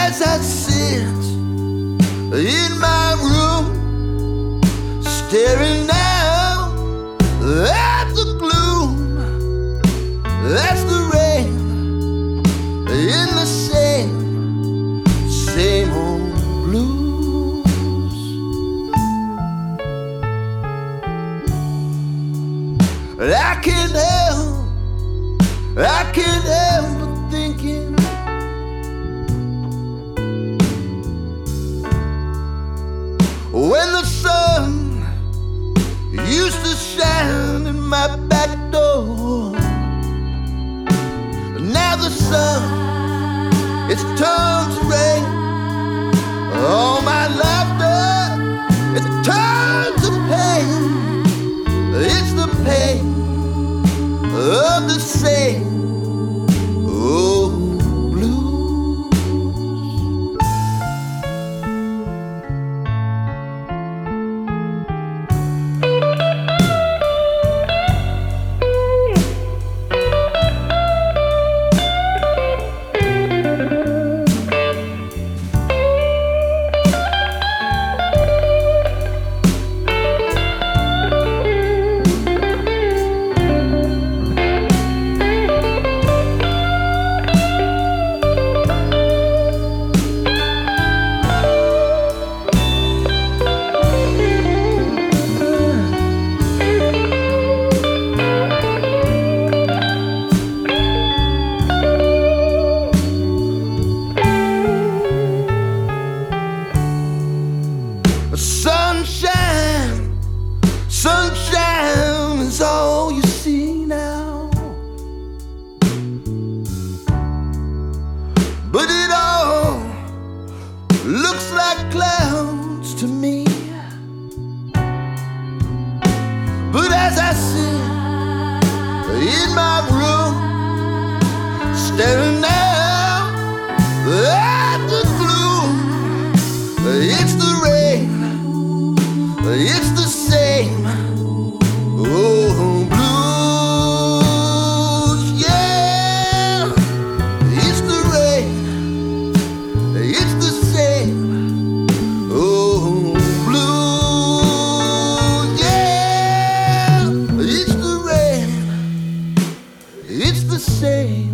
as I sit in my room, staring out at the gloom, that's the rain in the same old blues. I can't help but thinking when the sun used to shine in my back door. Now the sun, it's turned to rain. All my laughter, it's turned to pain. It's the pain of the same old blues. Sunshine, sunshine is all you see now, but it all looks like clouds to me. But as I sit in my room, staring out at the gloom, it's the rain, it's the same old blues, yeah. It's the rain, it's the same old blues, yeah. It's the rain, it's the same.